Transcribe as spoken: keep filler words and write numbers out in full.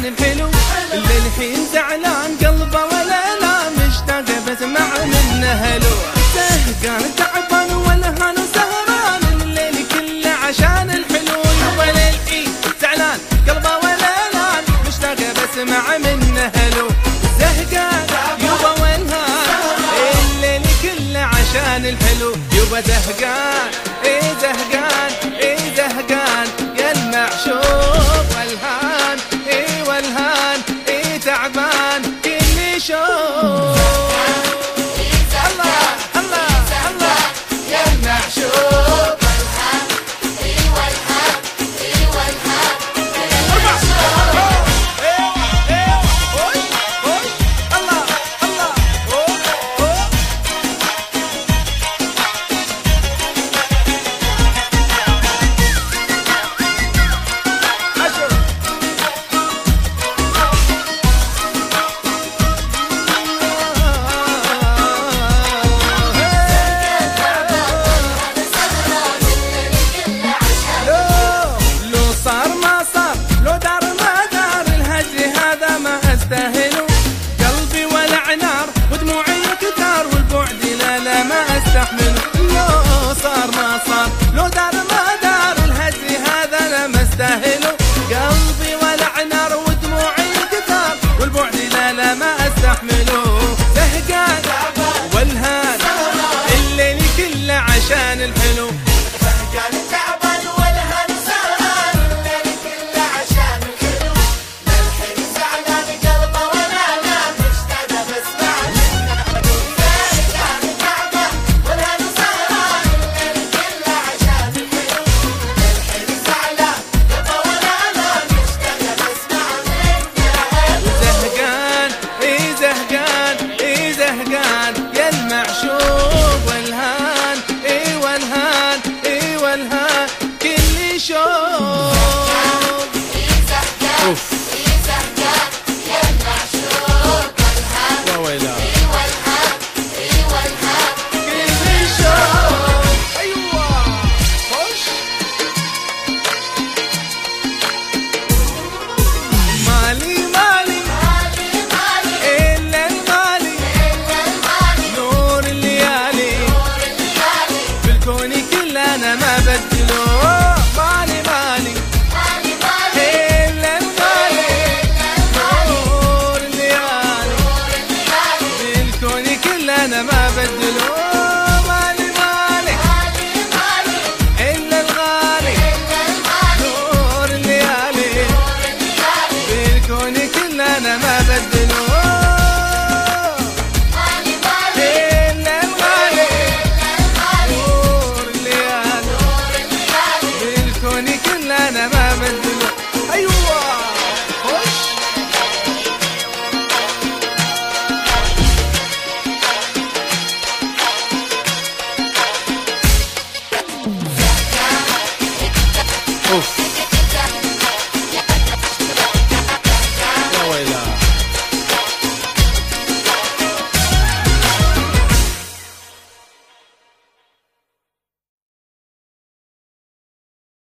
عشان الحلو، اللي الحين زعلان قلبه ولا لا مشتاق بسمع منه هلو. زهقان تعبان والهان وسهران الليل كله عشان الحلو، يبا للحين زعلان قلبه ولا لا مشتاق بسمع منه هلو. زهقان يبا والهان الليل كله عشان الحلو، يبا زهقان اي زهقان اي زهقان يا المعشوق والهان اي والهان اي تعبان كل شوق. الله الله الله يا المعشوق والهان اي والهان اي والهان كل شوق. الله الله قلبي ولع نار ودموعي كتار والبعد لا لا ما استحمل. لو صار ما صار لو دار ما دار الهجر هذا لا ما استاهله. قلبي ولع نار ودموعي كتار والبعد لا لا ما استحمله. زهقان والهان الليل كله عشان الحلو. زهقان تعبان والهان سهران الليل كله عشان الحلو. للحين زعلان قلبه ولا لا مشتاق بسمع منه هلو. زهقان تعبان والهان سهران الليل كله عشان الحلو. للحين زعلان قلبه ولا لا مشتاق بسمع منه هلو. زهقان اي زهقان اي زهقان يا المعشوق والهان اي والهان اي والهان كل شوق. اوف يا المعشوق والهان اي والهان اي والهان كل شوق. ايوه خش. مالي مالي مالي مالي الا المالي الا المالي نور الليالي نور الليالي بالكون كله انا ما بدله. مالي مالي مالي مالي الا المالي الا المالي نور الليالي نور الليالي بالكون كله انا ما